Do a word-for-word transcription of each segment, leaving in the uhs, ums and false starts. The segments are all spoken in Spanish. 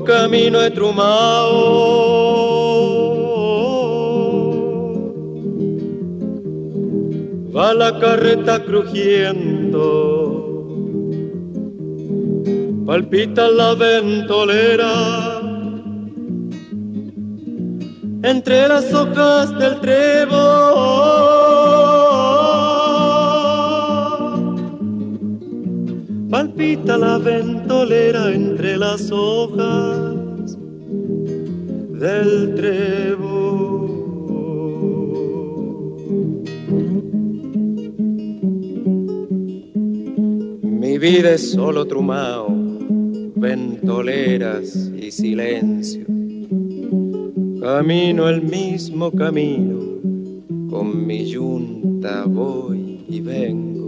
un camino etrumao, va la carreta crujiendo, palpita la ventolera entre las hojas del trébol. Palpita la ventolera entre las hojas del trébol. Mi vida es solo trumao, ventoleras y silencio. Camino el mismo camino, con mi yunta voy y vengo.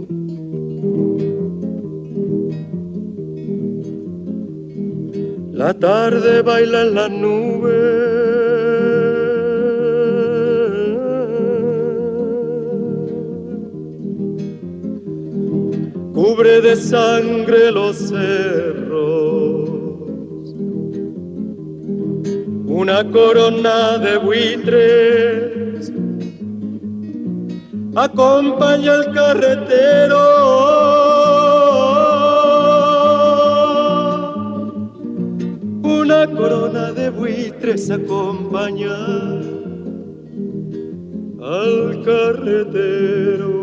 La tarde baila en la nube, cubre de sangre los cerros, una corona de buitres acompaña al carretero. Una corona de buitres acompaña al carretero.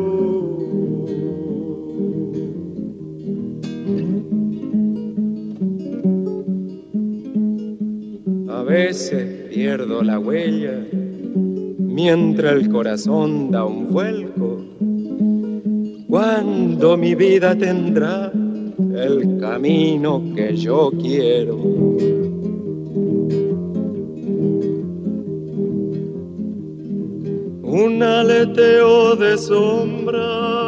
A veces pierdo la huella mientras el corazón da un vuelco. ¿Cuándo mi vida tendrá el camino que yo quiero? Un aleteo de sombra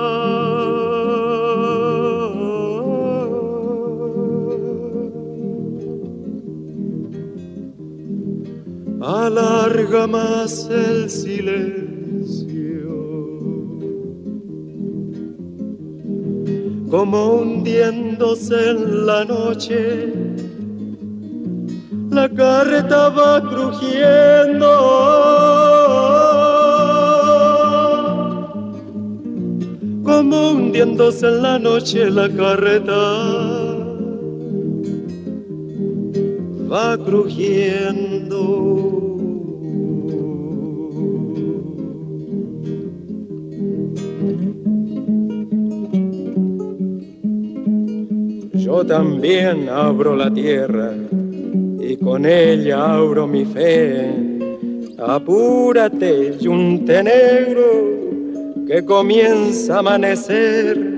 alarga más el silencio, como hundiéndose en la noche, la carreta va crujiendo, como hundiéndose en la noche, la carreta va crujiendo. Yo también abro la tierra y con ella abro mi fe. Apúrate, yunte negro, que comienza a amanecer.